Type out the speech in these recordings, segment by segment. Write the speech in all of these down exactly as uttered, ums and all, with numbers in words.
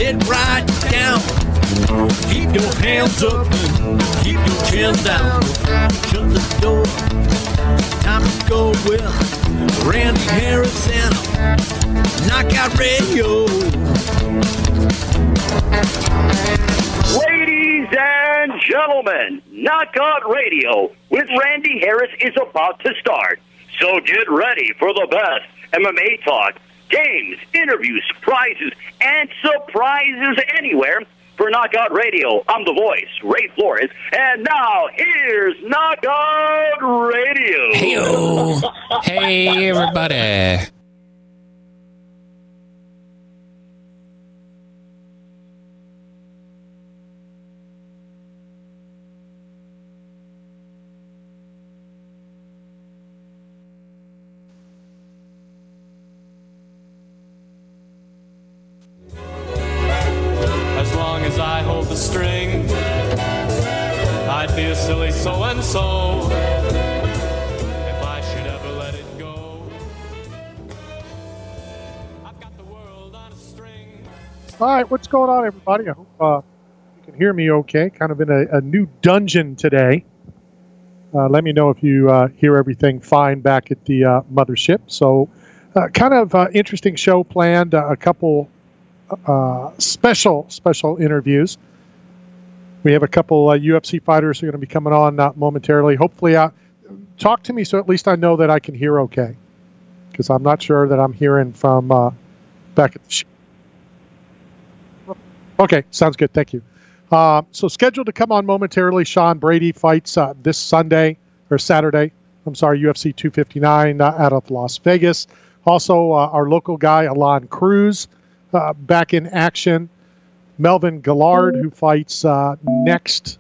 sit right down. Keep your hands up, keep your chin down. Shut the door. Time to go with Randy Harris and Knockout Radio. Ladies and gentlemen, Knockout Radio with Randy Harris is about to start. So get ready for the best M M A talk, games, interviews, prizes, and surprises anywhere. For Knockout Radio, I'm the voice, Ray Flores. And now, here's Knockout Radio. Hey-o. Hey, everybody. The string, I'd be a silly so-and-so if I should ever let it go. I've got the world on a string. All right, what's going on, everybody? I hope uh, you can hear me okay. Kind of in a, a new dungeon today. Uh, let me know if you uh, hear everything fine back at the uh, mothership. So, uh, kind of uh, interesting show planned, uh, a couple uh, special, special interviews. We have a couple uh, U F C fighters who are going to be coming on uh, momentarily. Hopefully, uh, talk to me so at least I know that I can hear okay, because I'm not sure that I'm hearing from uh, back at the show. Okay, sounds good. Thank you. Uh, so scheduled to come on momentarily, Sean Brady fights uh, this Sunday, or Saturday, I'm sorry, U F C two fifty-nine uh, out of Las Vegas. Also, uh, our local guy, Alon Cruz, uh, back in action. Melvin Gillard, who fights uh, next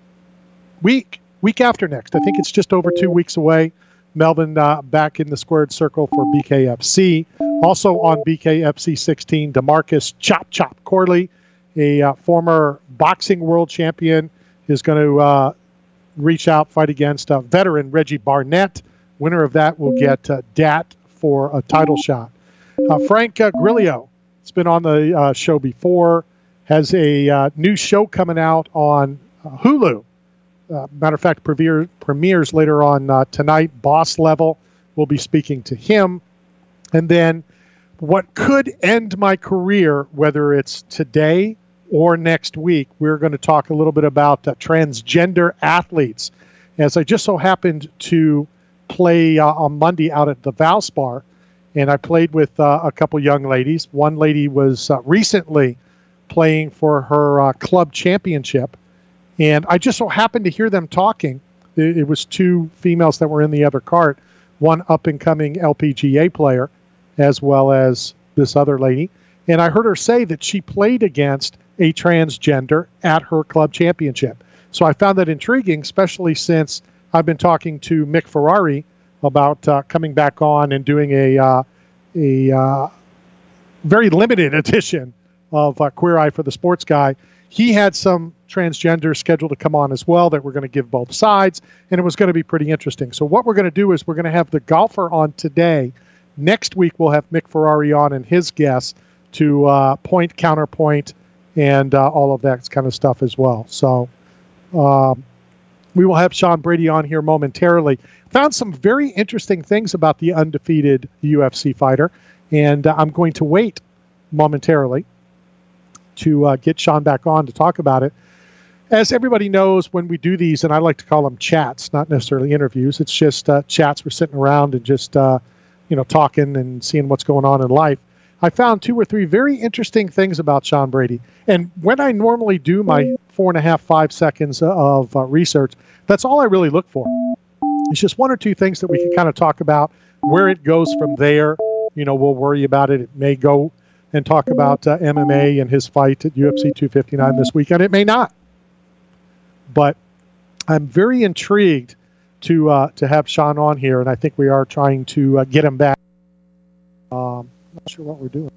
week, week after next. I think it's just over two weeks away. Melvin uh, back in the squared circle for B K F C. Also on B K F C sixteen, DeMarcus Chop Chop Corley, a uh, former boxing world champion, is going to uh, reach out, fight against uh, veteran Reggie Barnett. Winner of that will get uh, D A T for a title shot. Uh, Frank uh, Grillo, it's been on the uh, show before, has a uh, new show coming out on uh, Hulu. Uh, matter of fact, premiere, premieres later on uh, tonight. Boss Level, we'll be speaking to him. And then what could end my career, whether it's today or next week, we're going to talk a little bit about uh, transgender athletes. As I just so happened to play uh, on Monday out at the Valspar, and I played with uh, a couple young ladies. One lady was uh, recently playing for her uh, club championship, and I just so happened to hear them talking. It, it was two females that were in the other cart, one up-and-coming L P G A player, as well as this other lady, and I heard her say that she played against a transgender at her club championship. So I found that intriguing, especially since I've been talking to Mick Ferrari about uh, coming back on and doing a, uh, a uh, very limited edition of uh, Queer Eye for the Sports Guy. He had some transgenders scheduled to come on as well that we're going to give both sides, and it was going to be pretty interesting. So what we're going to do is we're going to have the golfer on today. Next week we'll have Mick Ferrari on and his guests to uh, point, counterpoint, and uh, all of that kind of stuff as well. So um, we will have Sean Brady on here momentarily. Found some very interesting things about the undefeated U F C fighter, and uh, I'm going to wait momentarily to uh, get Sean back on to talk about it. As everybody knows, when we do these, and I like to call them chats, not necessarily interviews, it's just uh, chats. We're sitting around and just, uh, you know, talking and seeing what's going on in life. I found two or three very interesting things about Sean Brady. And when I normally do my four and a half, five seconds of uh, research, that's all I really look for. It's just one or two things that we can kind of talk about. Where it goes from there, you know, we'll worry about it. It may go and talk about uh, M M A and his fight at U F C two fifty-nine this weekend. It may not. But I'm very intrigued to uh, to have Sean on here, and I think we are trying to uh, get him back. Um, not sure what we're doing.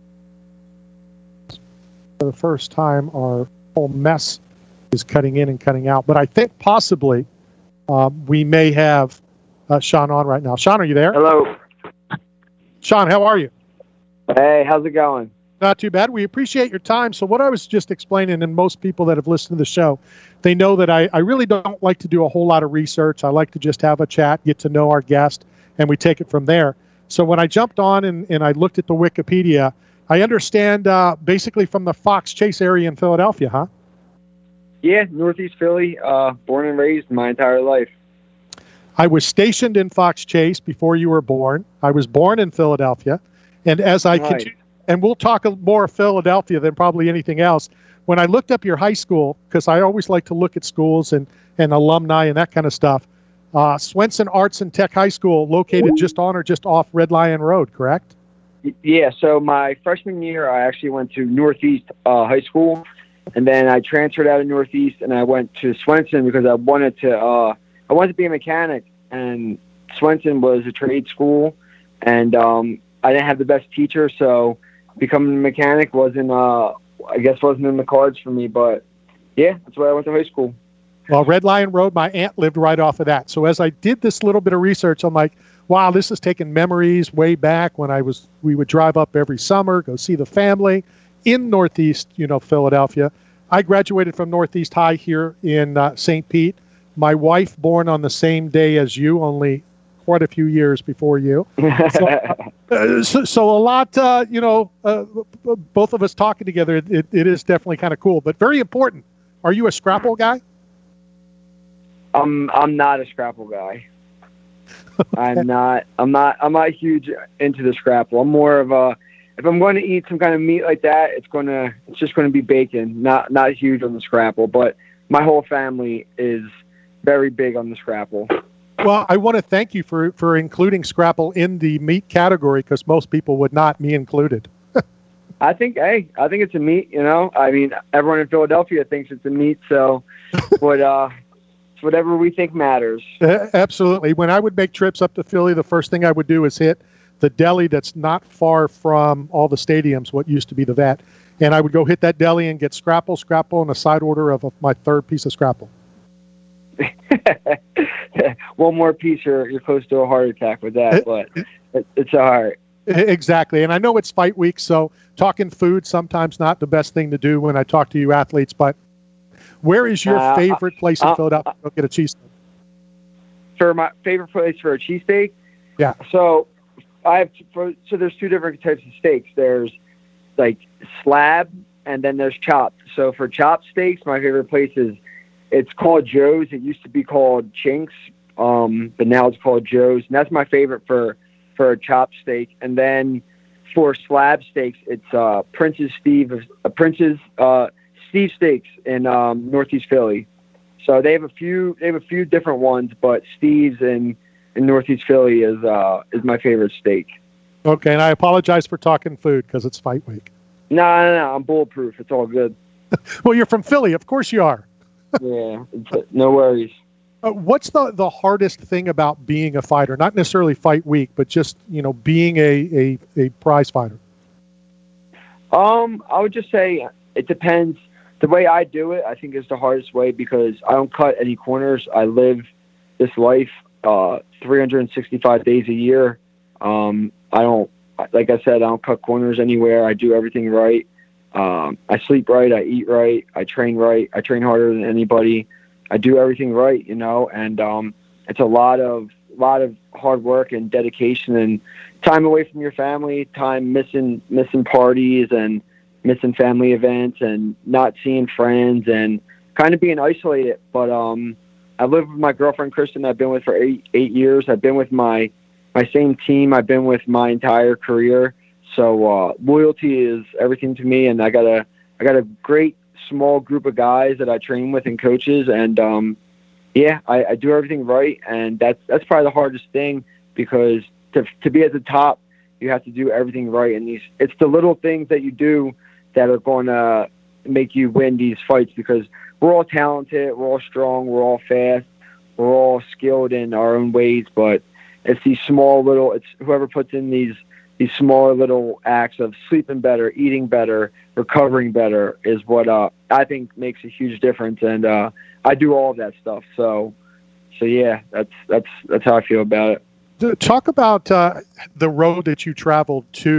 For the first time, our whole mess is cutting in and cutting out. But I think possibly um, we may have uh, Sean on right now. Sean, are you there? Hello. Sean, how are you? Hey, how's it going? Not too bad. We appreciate your time. So what I was just explaining, and most people that have listened to the show, they know that I, I really don't like to do a whole lot of research. I like to just have a chat, get to know our guest, and we take it from there. So when I jumped on and, and I looked at the Wikipedia, I understand uh, basically from the Fox Chase area in Philadelphia, huh? Yeah, Northeast Philly, uh, born and raised my entire life. I was stationed in Fox Chase before you were born. I was born in Philadelphia. And as I Right. continue, and we'll talk more Philadelphia than probably anything else. When I looked up your high school, because I always like to look at schools and, and alumni and that kind of stuff, uh, Swenson Arts and Tech High School, located just on or just off Red Lion Road, correct? Y- Yeah, so my freshman year, I actually went to Northeast uh, High School, and then I transferred out of Northeast, and I went to Swenson because I wanted to. Uh, I wanted to be a mechanic, and Swenson was a trade school, and um, I didn't have the best teacher, so becoming a mechanic wasn't, uh, I guess, wasn't in the cards for me. But yeah, that's where I went to high school. Well, Red Lion Road, my aunt lived right off of that. So as I did this little bit of research, I'm like, wow, this is taking memories way back when I was, we would drive up every summer, go see the family in Northeast, you know, Philadelphia. I graduated from Northeast High here in uh, Saint Pete. My wife born on the same day as you, only quite a few years before you. So, uh, so, so a lot, uh, you know, uh, both of us talking together, it, it is definitely kind of cool, but very important. Are you a Scrapple guy? I'm I'm not a Scrapple guy. I'm not. I'm not. I'm not huge into the Scrapple. I'm more of a. If I'm going to eat some kind of meat like that, it's gonna. It's just going to be bacon. Not not huge on the Scrapple, but my whole family is very big on the Scrapple. Well, I want to thank you for for including Scrapple in the meat category because most people would not, me included. I think. Hey, I think it's a meat. You know. I mean, everyone in Philadelphia thinks it's a meat. So, but uh, it's whatever we think matters. Uh, absolutely. When I would make trips up to Philly, the first thing I would do is hit the deli that's not far from all the stadiums, what used to be the Vet. And I would go hit that deli and get Scrapple, Scrapple, and a side order of, of my third piece of Scrapple. One more piece, you're, you're close to a heart attack with that, but it, it's all right. Exactly. And I know it's fight week, so talking food sometimes not the best thing to do when I talk to you athletes, but where is your Uh, favorite place in uh, Philadelphia to go get a cheesesteak? For my favorite place for a cheesesteak? Yeah. So I have for, so there's two different types of steaks. There's like slab and then there's chopped. So for chopped steaks, my favorite place is it's called Joe's. It used to be called Chinks, um, but now it's called Joe's. And that's my favorite for for a chopped steak. And then for slab steaks, it's uh, Prince's Steve uh, Prince's uh, Steve Steaks in um, Northeast Philly. So they have a few they have a few different ones, but Steve's in, in Northeast Philly is uh, is my favorite steak. Okay, and I apologize for talking food because it's fight week. No, no, no, I'm bulletproof. It's all good. Well, you're from Philly. Of course you are. Yeah, it's, no worries. Uh, what's the, the hardest thing about being a fighter? Not necessarily fight week, but just, you know, being a, a, a prize fighter. Um, I would just say it depends. The way I do it, I think, is the hardest way because I don't cut any corners. I live this life uh, three hundred sixty-five days a year. Um, I don't, like I said, I don't cut corners anywhere. I do everything right. Um, I sleep right. I eat right. I train right. I train harder than anybody. I do everything right, you know, and um, it's a lot of lot of hard work and dedication and time away from your family, time missing missing parties and missing family events and not seeing friends and kind of being isolated. But um, I live with my girlfriend Kristen. I've been with for eight eight years. I've been with my my same team. I've been with my entire career. So uh, loyalty is everything to me, and I got a I got a great small group of guys that I train with and coaches, and um, yeah, I, I do everything right, and that's that's probably the hardest thing because to to be at the top, you have to do everything right, and these it's the little things that you do that are going to make you win these fights because we're all talented, we're all strong, we're all fast, we're all skilled in our own ways, but it's these small little it's whoever puts in these. These smaller little acts of sleeping better, eating better, recovering better is what uh, I think makes a huge difference. And uh, I do all of that stuff. So, so yeah, that's that's that's how I feel about it. Talk about uh, the road that you traveled to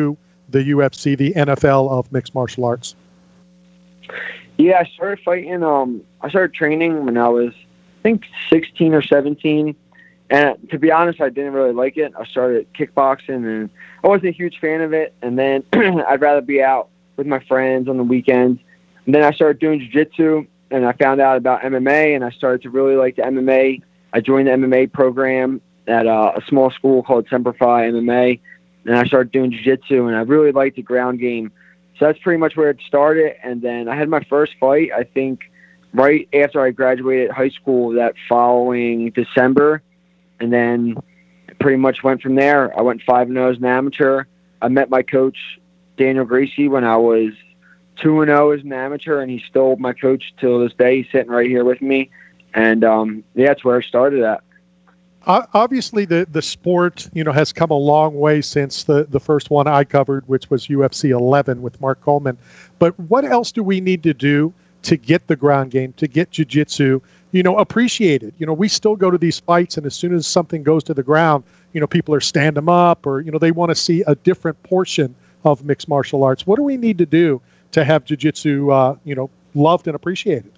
the U F C, the N F L of mixed martial arts? Yeah, I started fighting. Um, I started training when I was, I think, sixteen or seventeen. And to be honest, I didn't really like it. I started kickboxing, and I wasn't a huge fan of it. And then I'd rather be out with my friends on the weekends. And then I started doing jiu-jitsu, and I found out about M M A, and I started to really like the M M A. I joined the M M A program at uh, a small school called Semper Fi M M A, and I started doing jiu-jitsu, and I really liked the ground game. So that's pretty much where it started. And then I had my first fight, I think, right after I graduated high school that following December. And then pretty much went from there. I went five and oh as an amateur. I met my coach, Daniel Gracie, when I was two and oh as an amateur, and he's still my coach till this day. He's sitting right here with me. And, um, yeah, that's where I started at. Obviously, the, the sport, you know, has come a long way since the, the first one I covered, which was U F C eleven with Mark Coleman. But what else do we need to do to get the ground game, to get jiu-jitsu, you know, appreciated? You know, we still go to these fights, and as soon as something goes to the ground, you know, people are stand them up, or, you know, they want to see a different portion of mixed martial arts. What do we need to do to have jiu-jitsu, uh, you know, loved and appreciated?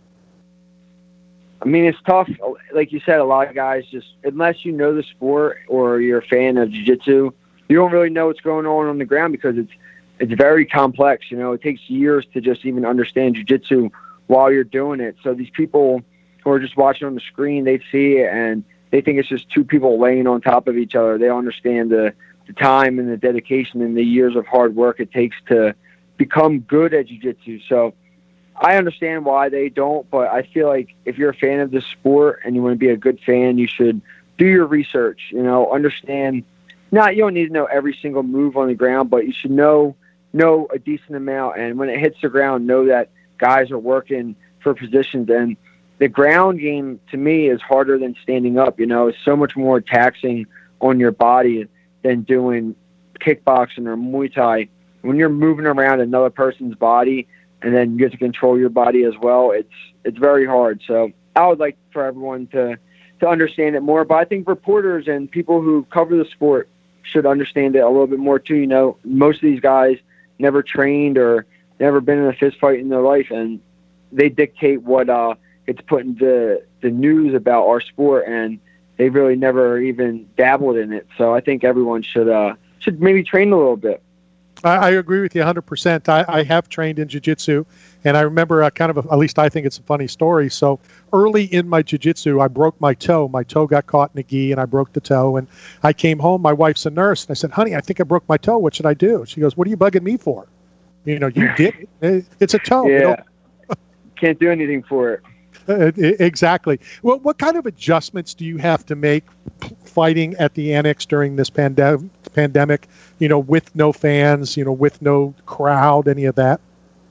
I mean, it's tough. Like you said, a lot of guys just, unless you know the sport or you're a fan of jiu-jitsu, you don't really know what's going on on the ground because it's it's very complex. You know, it takes years to just even understand jiu-jitsu while you're doing it. So these people who are just watching on the screen, they see it and they think it's just two people laying on top of each other. They don't understand the, the time and the dedication and the years of hard work it takes to become good at jiu-jitsu. So I understand why they don't, but I feel like if you're a fan of this sport and you want to be a good fan, you should do your research, you know, understand. Not, you don't need to know every single move on the ground, but you should know know a decent amount. And when it hits the ground, know that guys are working for positions. And the ground game, to me, is harder than standing up. You know, it's so much more taxing on your body than doing kickboxing or Muay Thai. When you're moving around another person's body and then you get to control your body as well, it's it's very hard. So I would like for everyone to, to understand it more. But I think reporters and people who cover the sport should understand it a little bit more too. You know, most of these guys never trained or never been in a fist fight in their life, and they dictate what uh, gets put into the news about our sport, and they really never even dabbled in it. So I think everyone should uh, should maybe train a little bit. I, I agree with you one hundred percent. I, I have trained in jiu-jitsu, and I remember uh, kind of, a, at least I think it's a funny story. So early in my jiu-jitsu, I broke my toe. My toe got caught in a gi, and I broke the toe. And I came home. My wife's a nurse, and I said, honey, I think I broke my toe. What should I do? She goes, what are you bugging me for? You know, you did. It's a toe. Yeah. You know? Can't do anything for it. Uh, exactly. Well, what kind of adjustments do you have to make fighting at the Annex during this pandem- pandemic, you know, with no fans, you know, with no crowd, any of that?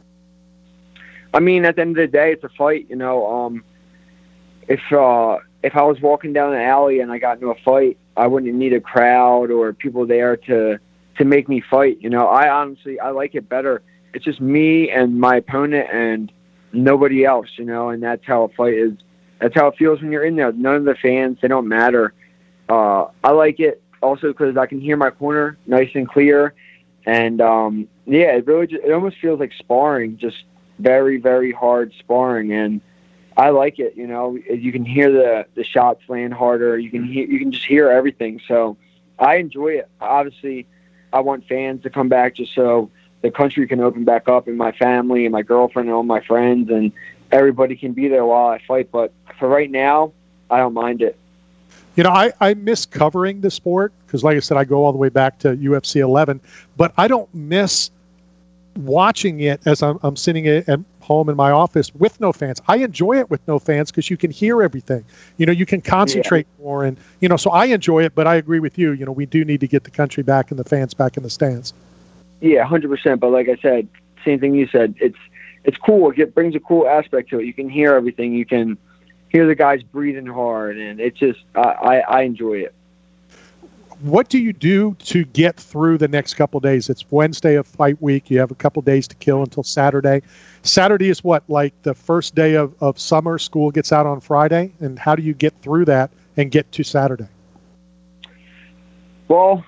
I mean, at the end of the day, it's a fight, you know. Um, if uh, if I was walking down an alley and I got into a fight, I wouldn't need a crowd or people there to, to make me fight. You know, I honestly, I like it better. It's just me and my opponent and nobody else, you know, and that's how a fight is. That's how it feels when you're in there. None of the fans, they don't matter. Uh, I like it also because I can hear my corner nice and clear. And, um, yeah, it really just, it almost feels like sparring, just very, very hard sparring. And I like it, you know. You can hear the, the shots land harder. You can hear, you can just hear everything. So I enjoy it. Obviously, I want fans to come back just so the country can open back up, and my family and my girlfriend and all my friends and everybody can be there while I fight. But for right now, I don't mind it. You know, I, I miss covering the sport because, like I said, I go all the way back to U F C eleven, but I don't miss watching it as I'm, I'm sitting at home in my office with no fans. I enjoy it with no fans because you can hear everything. You know, you can concentrate yeah. more. And, you know, so I enjoy it, but I agree with you. You know, we do need to get the country back and the fans back in the stands. Yeah, one hundred percent. But like I said, same thing you said. It's it's cool. It brings a cool aspect to it. You can hear everything. You can hear the guys breathing hard, and it's just I, I, I enjoy it. What do you do to get through the next couple of days? It's Wednesday of fight week. You have a couple days to kill until Saturday. Saturday is what, like the first day of, of summer? School gets out on Friday, and how do you get through that and get to Saturday? Well,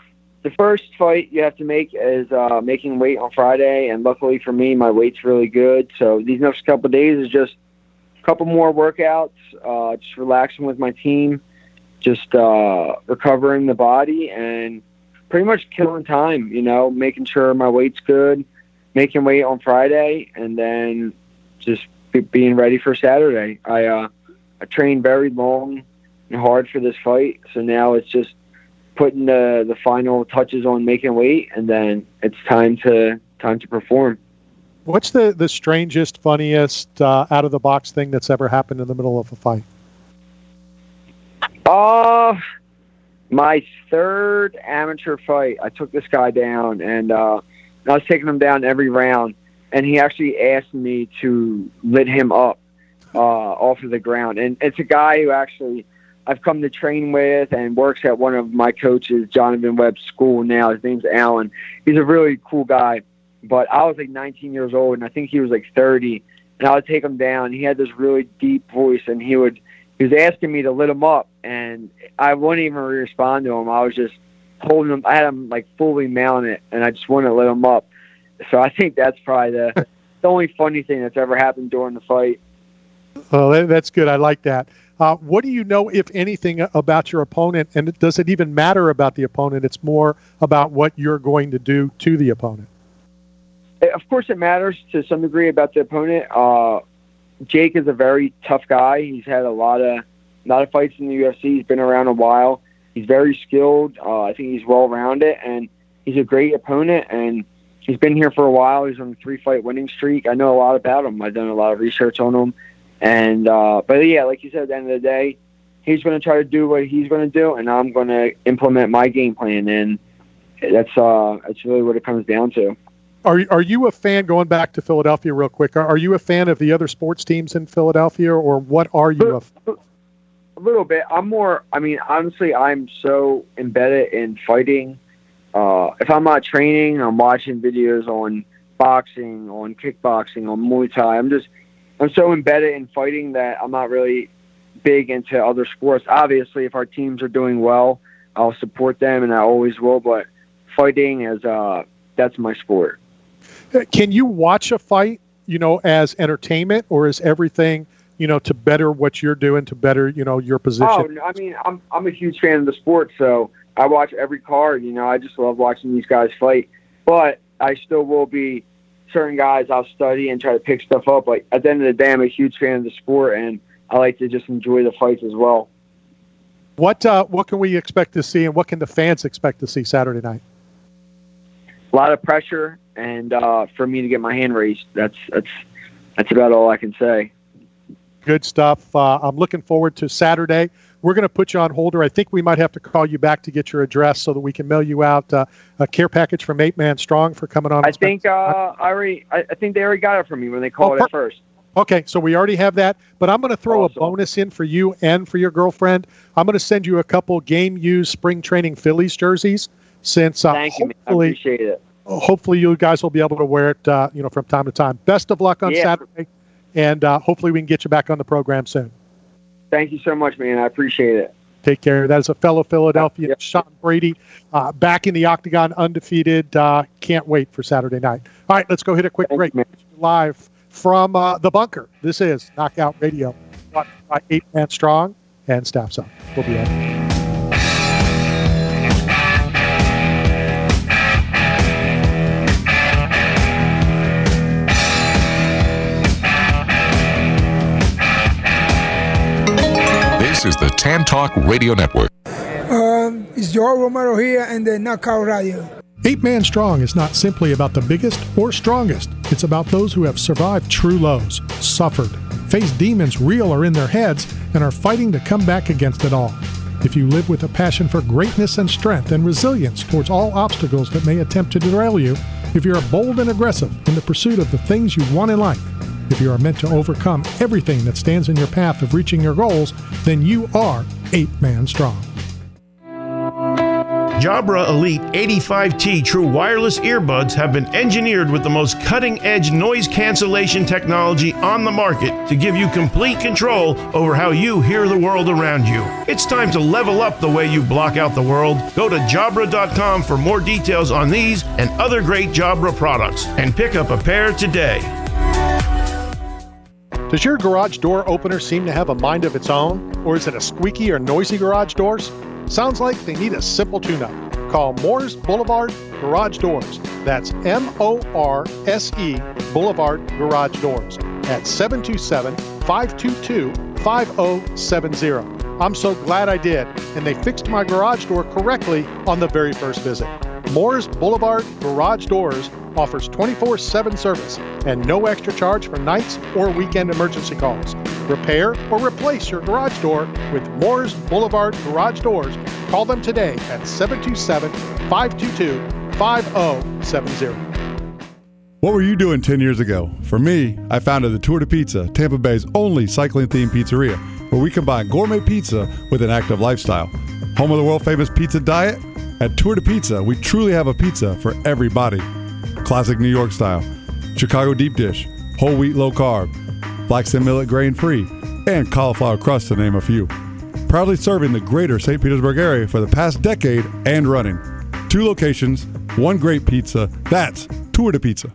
the first fight you have to make is uh, making weight on Friday, and luckily for me, my weight's really good. So these next couple of days is just a couple more workouts, uh, just relaxing with my team, just uh, recovering the body, and pretty much killing time, you know, making sure my weight's good, making weight on Friday, and then just be, being ready for Saturday. I, uh, I trained very long and hard for this fight, so now it's just putting the the final touches on making weight, and then it's time to time to perform. What's the the strangest, funniest uh, out of the box thing that's ever happened in the middle of a fight? Uh my third amateur fight, I took this guy down, and uh, I was taking him down every round, and he actually asked me to lit him up uh, off of the ground. And it's a guy who actually I've come to train with and works at one of my coaches, Jonathan Webb's school now. His name's Alan. He's a really cool guy. But I was like nineteen years old, and I think he was like thirty. And I would take him down. He had this really deep voice, and he would he was asking me to lit him up, and I wouldn't even respond to him. I was just holding him. I had him like fully mounted, and I just wanted to lit him up. So I think that's probably the the only funny thing that's ever happened during the fight. Well, that's good. I like that. Uh, what do you know, if anything, about your opponent? And does it even matter about the opponent? It's more about what you're going to do to the opponent. Of course, it matters to some degree about the opponent. Uh, Jake is a very tough guy. He's had a lot of a lot of fights in the U F C. He's been around a while. He's very skilled. Uh, I think he's well-rounded, and he's a great opponent. And he's been here for a while. He's on a three-fight winning streak. I know a lot about him. I've done a lot of research on him. And uh, but yeah, like you said, at the end of the day, he's going to try to do what he's going to do, and I'm going to implement my game plan. And that's uh, that's really what it comes down to. Are are you a fan, going back to Philadelphia real quick, are, are you a fan of the other sports teams in Philadelphia, or what are you? A, a little bit. I'm more, I mean, honestly, I'm so embedded in fighting. Uh, if I'm not training, I'm watching videos on boxing, on kickboxing, on Muay Thai. I'm just, I'm so embedded in fighting that I'm not really big into other sports. Obviously, if our teams are doing well, I'll support them, and I always will, but fighting is, uh, that's my sport. Can you watch a fight, you know, as entertainment, or is everything, you know, to better what you're doing, to better, you know, your position? Oh, I mean, I'm I'm a huge fan of the sport, so I watch every card. You know, I just love watching these guys fight. But I still will be certain guys I'll study and try to pick stuff up. Like, at the end of the day, I'm a huge fan of the sport, and I like to just enjoy the fights as well. What uh, what can we expect to see, and what can the fans expect to see Saturday night? A lot of pressure, and uh, for me to get my hand raised. That's that's that's about all I can say. Good stuff. Uh, I'm looking forward to Saturday. We're going to put you on holder. I think we might have to call you back to get your address so that we can mail you out uh, a care package from Eight Man Strong for coming on. I think uh, I already. I, I think they already got it from me when they called oh, it first. Okay, so we already have that, but I'm going to throw awesome. a bonus in for you and for your girlfriend. I'm going to send you a couple game-used spring training Phillies jerseys. Since uh, Thank you, man. I appreciate it. Hopefully you guys will be able to wear it, uh, you know, from time to time. Best of luck on yeah. Saturday, and uh, hopefully we can get you back on the program soon. Thank you so much, man. I appreciate it. Take care. That is a fellow Philadelphian, yep. Sean Brady, uh, back in the octagon, undefeated. Uh, can't wait for Saturday night. All right, let's go hit a quick Thank break. You, Live from uh, the bunker. This is Knockout Radio, by Eight Man Strong and Staff Zone. We'll be right back. This is the Tan Talk Radio Network. Um, it's Joel Romero here and the Knockout Radio. Eight Man Strong is not simply about the biggest or strongest. It's about those who have survived true lows, suffered, faced demons real or in their heads, and are fighting to come back against it all. If you live with a passion for greatness and strength and resilience towards all obstacles that may attempt to derail you, if you're bold and aggressive in the pursuit of the things you want in life, if you are meant to overcome everything that stands in your path of reaching your goals, then you are Eight Man Strong. Jabra Elite eighty-five T true wireless earbuds have been engineered with the most cutting-edge noise cancellation technology on the market to give you complete control over how you hear the world around you. It's time to level up the way you block out the world. Go to Jabra dot com for more details on these and other great Jabra products and pick up a pair today. Does your garage door opener seem to have a mind of its own? Or is it a squeaky or noisy garage doors? Sounds like they need a simple tune-up. Call Moores Boulevard Garage Doors. That's M O R S E Boulevard Garage Doors at seven two seven, five two two, five zero seven zero. I'm so glad I did, and they fixed my garage door correctly on the very first visit. Moores Boulevard Garage Doors offers twenty-four seven service and no extra charge for nights or weekend emergency calls. Repair or replace your garage door with Moores Boulevard Garage Doors. Call them today at seven two seven, five two two, five zero seven zero. What were you doing ten years ago? For me, I founded the Tour de Pizza, Tampa Bay's only cycling-themed pizzeria, where we combine gourmet pizza with an active lifestyle. Home of the world-famous pizza diet? At Tour de Pizza, we truly have a pizza for every body. Classic New York style, Chicago deep dish, whole wheat low carb, flax and millet grain free, and cauliflower crust to name a few. Proudly serving the greater Saint Petersburg area for the past decade and running. Two locations, one great pizza. That's Tour de Pizza.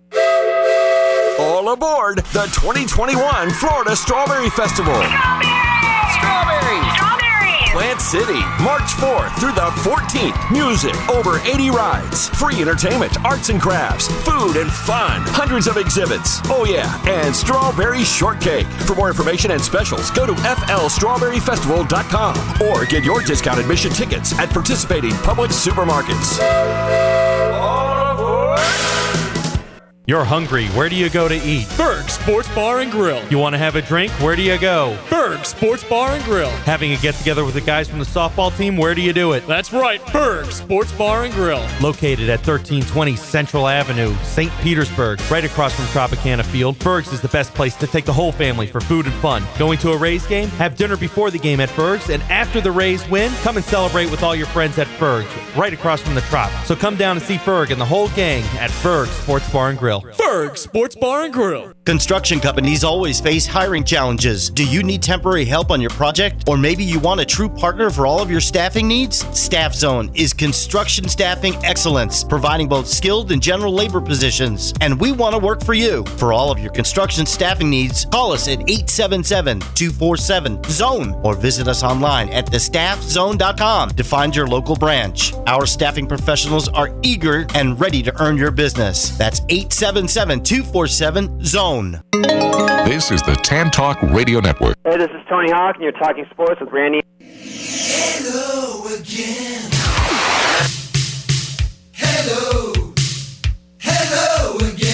All aboard the twenty twenty-one Florida Strawberry Festival. Strawberries! Strawberries! Strawberries! Plant City, March fourth through the fourteenth. Music, over eighty rides, free entertainment, arts and crafts, food and fun, hundreds of exhibits. Oh yeah, and strawberry shortcake. For more information and specials, go to F L strawberry festival dot com or get your discount admission tickets at participating Publix supermarkets. All aboard! You're hungry. Where do you go to eat? Berg Sports Bar and Grill. You want to have a drink? Where do you go? Berg Sports Bar and Grill. Having a get-together with the guys from the softball team? Where do you do it? That's right, Berg Sports Bar and Grill. Located at thirteen twenty Central Avenue, Saint Petersburg, right across from Tropicana Field. Berg's is the best place to take the whole family for food and fun. Going to a Rays game? Have dinner before the game at Berg's, and after the Rays win, come and celebrate with all your friends at Berg's, right across from the Trop. So come down and see Berg and the whole gang at Berg Sports Bar and Grill. Berg Sports Bar and Grill. Construction companies always face hiring challenges. Do you need temporary help on your project? Or maybe you want a true partner for all of your staffing needs? Staff Zone is construction staffing excellence, providing both skilled and general labor positions. And we want to work for you. For all of your construction staffing needs, call us at eight seven seven, two four seven, zone or visit us online at the staff zone dot com to find your local branch. Our staffing professionals are eager and ready to earn your business. That's eight seven seven, two four seven, zone. This is the Tan Talk Radio Network. Hey, this is Tony Hawk, and you're talking sports with Randy. Hello again. Hello. Hello again.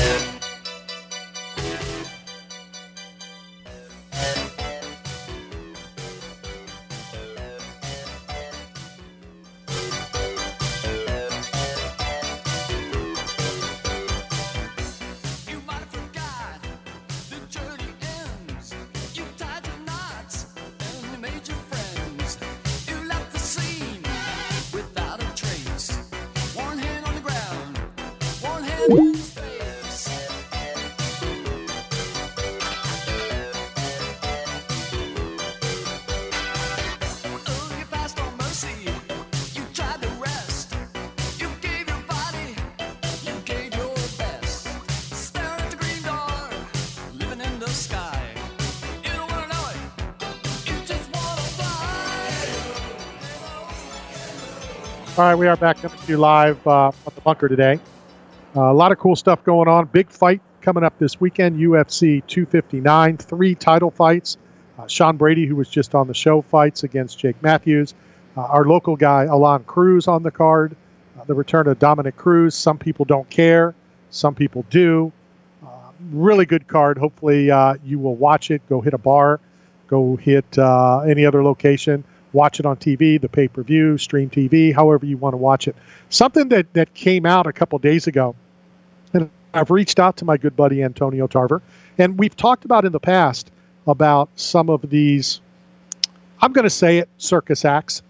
All right, we are back coming to you live uh, at the bunker today. Uh, a lot of cool stuff going on. Big fight coming up this weekend, U F C two fifty-nine, three title fights. Uh, Sean Brady, who was just on the show, fights against Jake Matthews. Uh, our local guy, Alon Cruz, on the card. Uh, the return of Dominic Cruz. Some people don't care. Some people do. Uh, really good card. Hopefully uh, you will watch it. Go hit a bar. Go hit uh, any other location. Watch it on T V, the pay-per-view, stream T V, however you want to watch it. Something that, that came out a couple days ago, and I've reached out to my good buddy Antonio Tarver, and we've talked about in the past about some of these, I'm going to say it, circus acts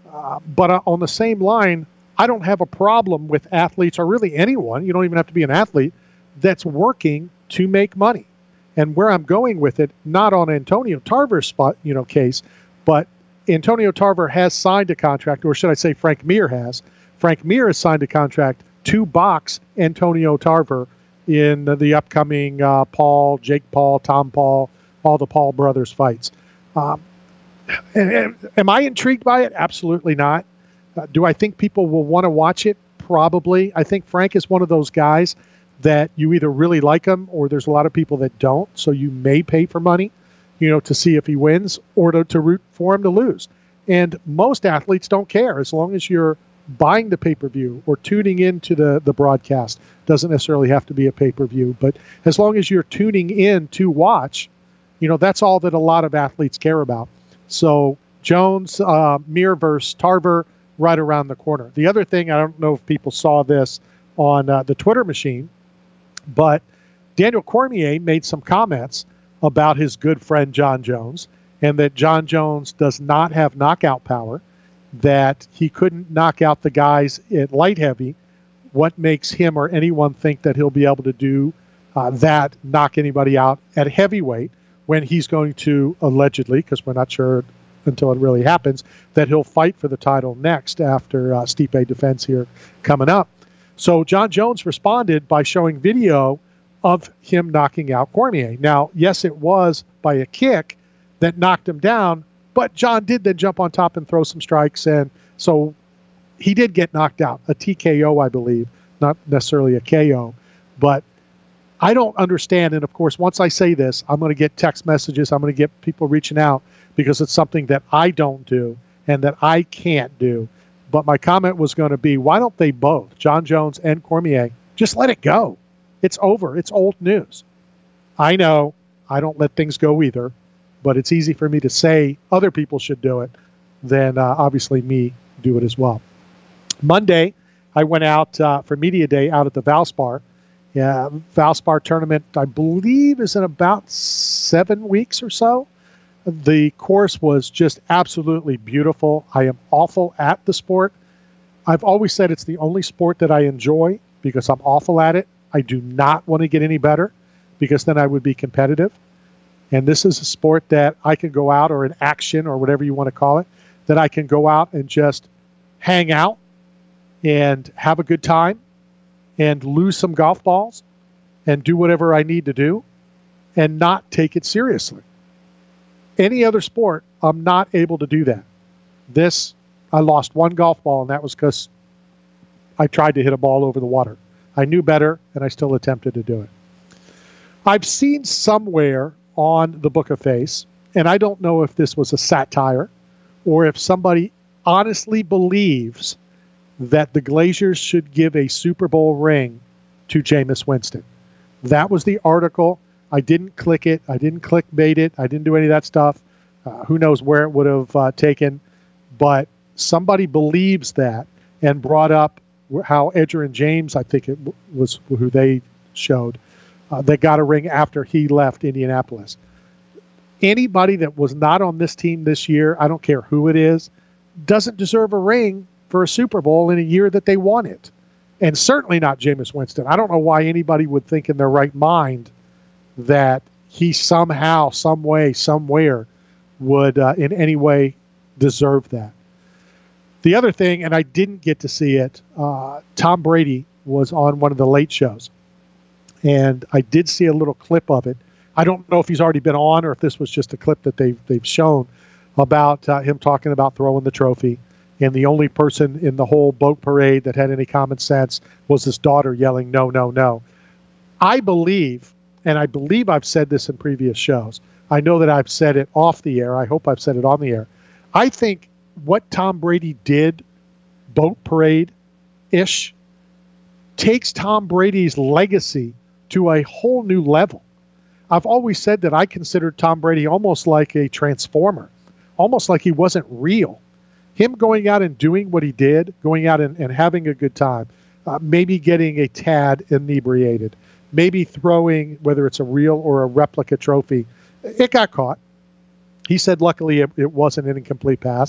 Uh, but uh, on the same line, I don't have a problem with athletes, or really anyone, you don't even have to be an athlete, that's working to make money. And where I'm going with it, not on Antonio Tarver's spot, you know, case, but Antonio Tarver has signed a contract, or should I say Frank Mir has. Frank Mir has signed a contract to box Antonio Tarver in the upcoming uh, Paul, Jake Paul, Tom Paul, all the Paul brothers fights. Um, and, and am I intrigued by it? Absolutely not. Uh, do I think people will want to watch it? Probably. I think Frank is one of those guys that you either really like him or there's a lot of people that don't. So you may pay for money, you know, to see if he wins or to, to root for him to lose. And most athletes don't care as long as you're buying the pay-per-view or tuning into the, the broadcast. Doesn't necessarily have to be a pay-per-view, but as long as you're tuning in to watch, you know, that's all that a lot of athletes care about. So Jones, uh, Mir versus Tarver, right around the corner. The other thing, I don't know if people saw this on uh, the Twitter machine, but Daniel Cormier made some comments about his good friend John Jones, and that John Jones does not have knockout power, that he couldn't knock out the guys at light heavy. What makes him or anyone think that he'll be able to do uh, that, knock anybody out at heavyweight, when he's going to allegedly, because we're not sure until it really happens, that he'll fight for the title next after uh, Stipe defense here coming up. So John Jones responded by showing video of him knocking out Cormier. Now, yes, it was by a kick that knocked him down, but John did then jump on top and throw some strikes, and so he did get knocked out. A T K O, I believe, not necessarily a K O. But I don't understand, and of course, once I say this, I'm going to get text messages, I'm going to get people reaching out, because it's something that I don't do and that I can't do. But my comment was going to be, why don't they both, John Jones and Cormier, just let it go? It's over. It's old news. I know I don't let things go either, but it's easy for me to say other people should do it than uh, obviously me do it as well. Monday, I went out uh, for Media Day out at the Valspar. Yeah, Valspar tournament, I believe, is in about seven weeks or so. The course was just absolutely beautiful. I am awful at the sport. I've always said it's the only sport that I enjoy because I'm awful at it. I do not want to get any better because then I would be competitive. And this is a sport that I can go out, or an action, or whatever you want to call it, that I can go out and just hang out and have a good time and lose some golf balls and do whatever I need to do and not take it seriously. Any other sport, I'm not able to do that. This, I lost one golf ball, and that was because I tried to hit a ball over the water. I knew better, and I still attempted to do it. I've seen somewhere on the Book of Face, and I don't know if this was a satire or if somebody honestly believes that the Glaziers should give a Super Bowl ring to Jameis Winston. That was the article. I didn't click it. I didn't clickbait it. I didn't do any of that stuff. Uh, who knows where it would have uh, taken. But somebody believes that and brought up how Edgerrin James, I think it w- was who they showed, uh, that got a ring after he left Indianapolis. Anybody that was not on this team this year, I don't care who it is, doesn't deserve a ring for a Super Bowl in a year that they won it. And certainly not Jameis Winston. I don't know why anybody would think in their right mind that he somehow, some way, somewhere would uh, in any way deserve that. The other thing, and I didn't get to see it, uh, Tom Brady was on one of the late shows. And I did see a little clip of it. I don't know if he's already been on or if this was just a clip that they've, they've shown about uh, him talking about throwing the trophy. And the only person in the whole boat parade that had any common sense was his daughter yelling, no, no, no. I believe, and I believe I've said this in previous shows. I know that I've said it off the air. I hope I've said it on the air. I think what Tom Brady did, boat parade-ish, takes Tom Brady's legacy to a whole new level. I've always said that I considered Tom Brady almost like a transformer, almost like he wasn't real. Him going out and doing what he did, going out and, and having a good time, uh, maybe getting a tad inebriated, maybe throwing, whether it's a real or a replica trophy, it got caught. He said luckily it, it wasn't an incomplete pass.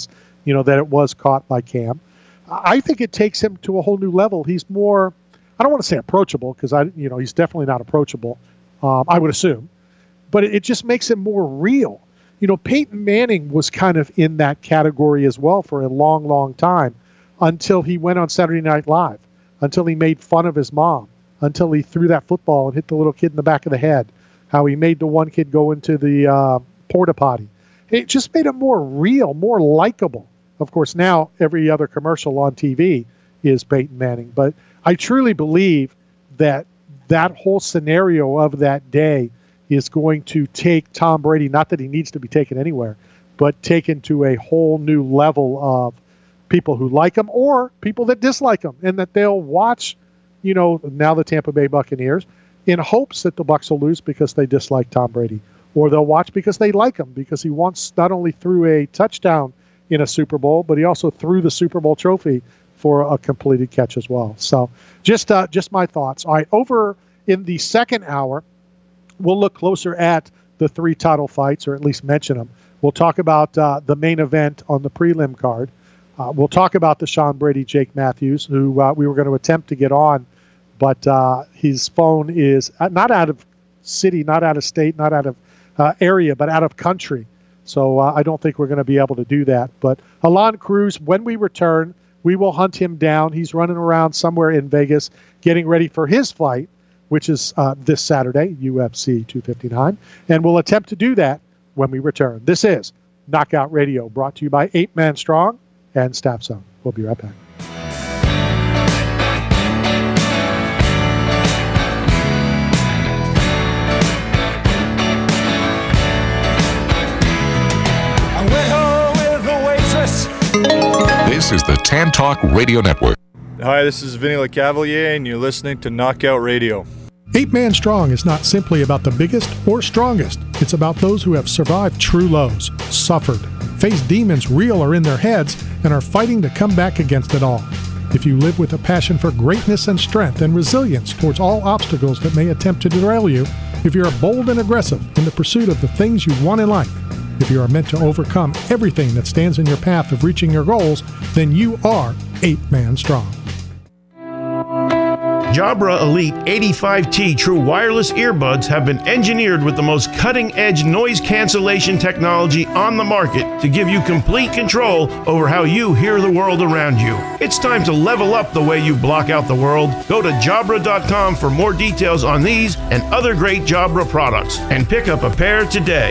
you know, that it was caught by Cam. I think it takes him to a whole new level. He's more, I don't want to say approachable, because I, you know, he's definitely not approachable, um, I would assume, but it, it just makes him more real. You know, Peyton Manning was kind of in that category as well for a long, long time, until he went on Saturday Night Live, until he made fun of his mom, until he threw that football and hit the little kid in the back of the head, how he made the one kid go into the uh, porta potty. It just made him more real, more likable. Of course, now every other commercial on T V is Peyton Manning, but I truly believe that that whole scenario of that day is going to take Tom Brady, not that he needs to be taken anywhere, but taken to a whole new level of people who like him or people that dislike him, and that they'll watch, you know, now the Tampa Bay Buccaneers in hopes that the Bucs will lose because they dislike Tom Brady, or they'll watch because they like him, because he once not only threw a touchdown in a Super Bowl, but he also threw the Super Bowl trophy for a completed catch as well. So just uh, just my thoughts. All right, over in the second hour, we'll look closer at the three title fights, or at least mention them. We'll talk about uh, the main event on the prelim card. Uh, we'll talk about the Sean Brady, Jake Matthews, who uh, we were going to attempt to get on, but uh, his phone is not out of city, not out of state, not out of uh, area, but out of country. So uh, I don't think we're going to be able to do that. But Alon Cruz, when we return, we will hunt him down. He's running around somewhere in Vegas getting ready for his fight, which is uh, this Saturday, U F C two fifty-nine. And we'll attempt to do that when we return. This is Knockout Radio, brought to you by Eight Man Strong and Staff Zone. We'll be right back. This is the Tan Talk Radio Network. Hi, this is Vinny LeCavalier, and you're listening to Knockout Radio. Eight Man Strong is not simply about the biggest or strongest. It's about those who have survived true lows, suffered, faced demons real or in their heads, and are fighting to come back against it all. If you live with a passion for greatness and strength and resilience towards all obstacles that may attempt to derail you, if you're bold and aggressive in the pursuit of the things you want in life, if you are meant to overcome everything that stands in your path of reaching your goals, then you are Eight Man Strong. Jabra Elite eighty-five T True Wireless Earbuds have been engineered with the most cutting-edge noise cancellation technology on the market to give you complete control over how you hear the world around you. It's time to level up the way you block out the world. Go to Jabra dot com for more details on these and other great Jabra products, and pick up a pair today.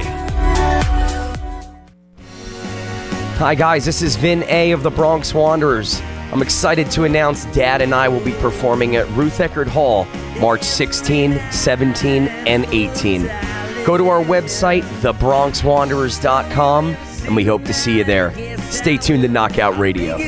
Hi guys, this is Vin A of the Bronx Wanderers. I'm excited to announce Dad and I will be performing at Ruth Eckerd Hall March sixteenth, seventeenth, and eighteenth. Go to our website, the bronx wanderers dot com, and we hope to see you there. Stay tuned to Knockout Radio.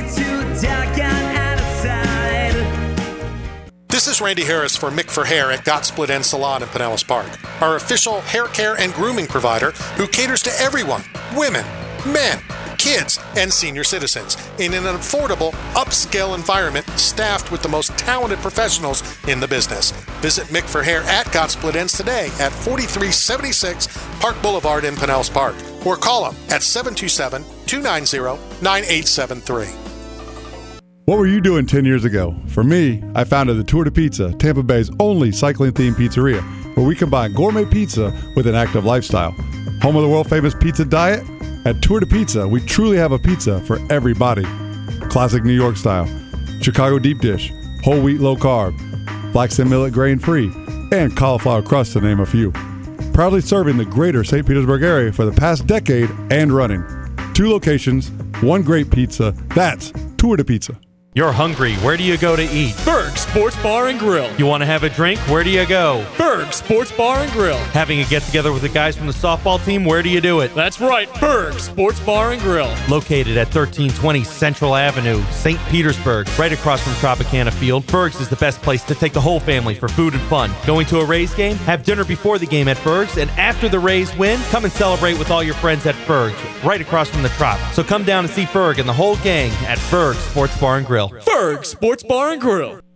This is Randy Harris for Mick for Hair at Got Split End Salon in Pinellas Park, our official hair care and grooming provider who caters to everyone, women, men, kids, and senior citizens in an affordable, upscale environment staffed with the most talented professionals in the business. Visit Mick for Hair at Got Split Ends today at forty-three seventy-six Park Boulevard in Pinellas Park, or call them at seven two seven, two nine zero, nine eight seven three. What were you doing ten years ago? For me, I founded the Tour de Pizza, Tampa Bay's only cycling-themed pizzeria, where we combine gourmet pizza with an active lifestyle. Home of the world-famous pizza diet? At Tour de Pizza, we truly have a pizza for every body. Classic New York style, Chicago deep dish, whole wheat low carb, flax and millet grain free, and cauliflower crust to name a few. Proudly serving the greater Saint Petersburg area for the past decade and running. Two locations, one great pizza. That's Tour de Pizza. You're hungry. Where do you go to eat? Berg Sports Bar and Grill. You want to have a drink? Where do you go? Berg Sports Bar and Grill. Having a get-together with the guys from the softball team? Where do you do it? That's right, Berg Sports Bar and Grill. Located at thirteen twenty Central Avenue, Saint Petersburg, right across from Tropicana Field. Berg's is the best place to take the whole family for food and fun. Going to a Rays game? Have dinner before the game at Berg's, and after the Rays win, come and celebrate with all your friends at Berg's, right across from the Trop. So come down and see Berg and the whole gang at Berg Sports Bar and Grill. Berg Sports Bar and Grill.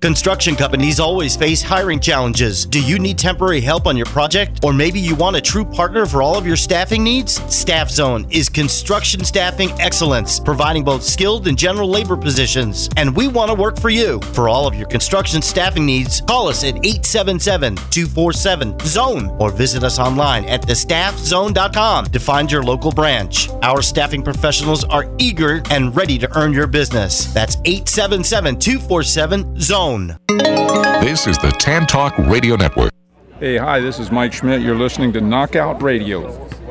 Construction companies always face hiring challenges. Do you need temporary help on your project? Or maybe you want a true partner for all of your staffing needs? Staff Zone is construction staffing excellence, providing both skilled and general labor positions. And we want to work for you. For all of your construction staffing needs, call us at eight seven seven, two four seven, zone or visit us online at the staff zone dot com to find your local branch. Our staffing professionals are eager and ready to earn your business. That's eight seven seven, two four seven, zone. This is the Tan Talk Radio Network. Hey, hi, this is Mike Schmidt. You're listening to Knockout Radio.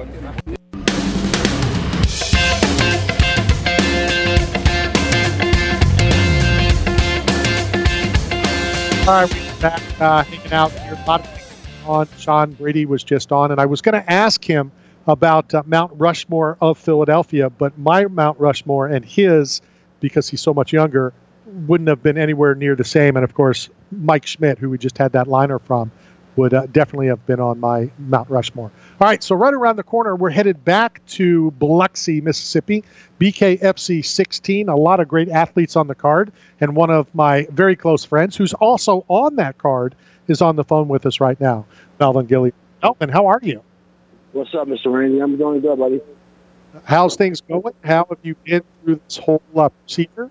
All right, we're back uh, hanging out here. A lot of things on. Sean Brady was just on, and I was going to ask him about uh, Mount Rushmore of Philadelphia, but my Mount Rushmore and his, because he's so much younger, wouldn't have been anywhere near the same. And of course, Mike Schmidt, who we just had that liner from, would uh, definitely have been on my Mount Rushmore. All right, so right around the corner, we're headed back to Biloxi, Mississippi, B K F C sixteen. A lot of great athletes on the card. And one of my very close friends, who's also on that card, is on the phone with us right now, Melvin Gilliam. Melvin, how are you? What's up, Mister Randy? I'm doing good, buddy. How's things going? How have you been through this whole uh, procedure?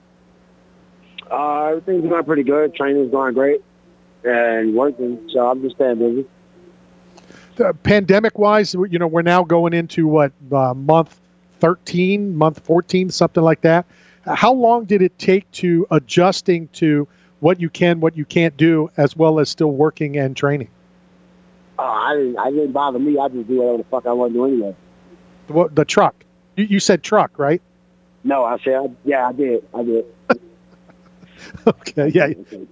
Uh, everything's going pretty good. Training's going great and working, so I'm just staying busy. Uh, pandemic-wise, you know, we're now going into, what, uh, month thirteen, month fourteen, something like that. How long did it take to adjusting to what you can, what you can't do, as well as still working and training? Uh, I didn't, I didn't bother me. I just do whatever the fuck I want to do anyway. The, the truck. You, you said truck, right? No, I said, yeah, I did. I did. Okay, yeah.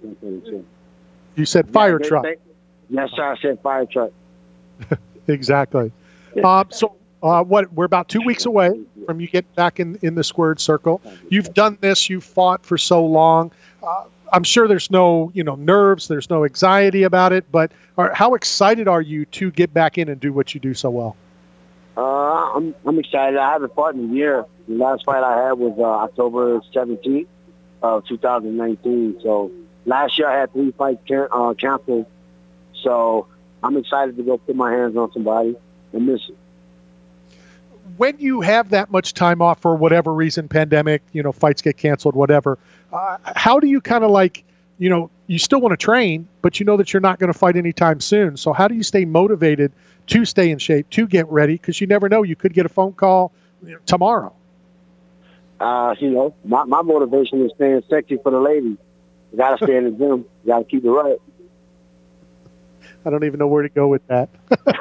You said fire yeah, truck. They, yes, sir. I said fire truck. Exactly. Uh, so, uh, what? We're about two weeks away from you getting back in, in the squared circle. You've done this. You've fought for so long. Uh, I'm sure there's no, you know, nerves. There's no anxiety about it. But are, how excited are you to get back in and do what you do so well? Uh, I'm I'm excited. I haven't fought in a year. The last fight I had was uh, October seventeenth of two thousand nineteen. So last year I had three fights can- uh, canceled. So I'm excited to go put my hands on somebody and miss it. When you have that much time off for whatever reason, pandemic, you know, fights get canceled, whatever, uh, how do you kind of like, you know, you still want to train, but you know that you're not going to fight anytime soon. So how do you stay motivated to stay in shape, to get ready? Because you never know, you could get a phone call you know, tomorrow. Uh, you know, my, my motivation is staying sexy for the ladies. You got to stay in the gym. You got to keep it right. I don't even know where to go with that.